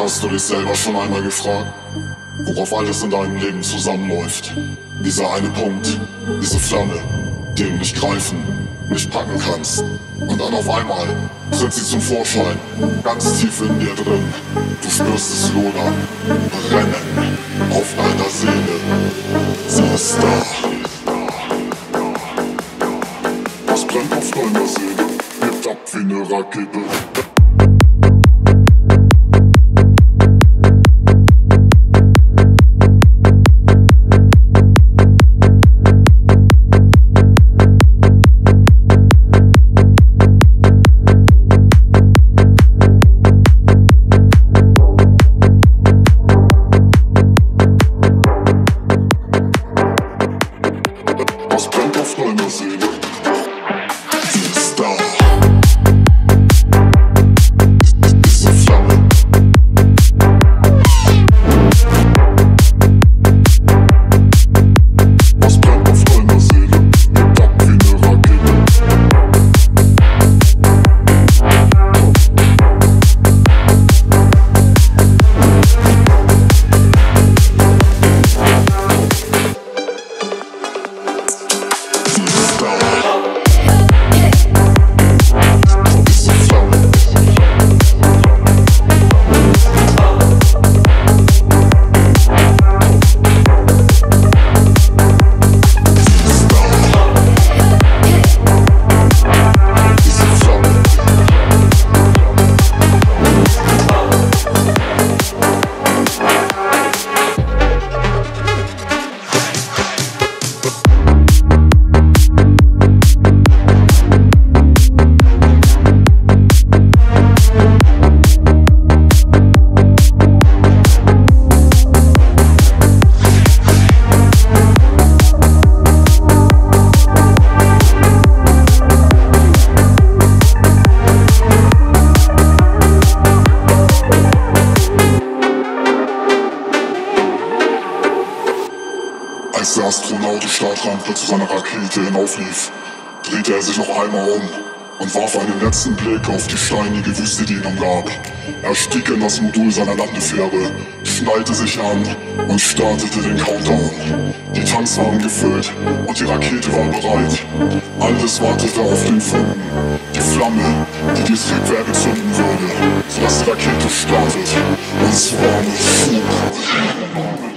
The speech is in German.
Hast du dich selber schon einmal gefragt, worauf alles in deinem Leben zusammenläuft? Dieser eine Punkt, diese Flamme, die du nicht greifen, nicht packen kannst. Und dann auf einmal tritt sie zum Vorschein, ganz tief in dir drin. Du spürst es lodern, brennen auf deiner Seele. Sie ist da. Was brennt auf deiner Seele, hebt ab wie eine Rakete. Was brennt auf deiner Seele? Sie ist da. Diese Flamme. Was brennt auf deiner Seele? Hebt ab wie eine Rakete. Als der Astronaut die Startrampe zu seiner Rakete hinauflief, drehte er sich noch einmal um und warf einen letzten Blick auf die steinige Wüste, die ihn umgab. Er stieg in das Modul seiner Landefähre, schnallte sich an und startete den Countdown. Die Tanks waren gefüllt und die Rakete war bereit. Alles wartete auf den Funken, die Flamme, die das Triebwerk zünden würde, sodass die Rakete startet. Und es war mit Schub.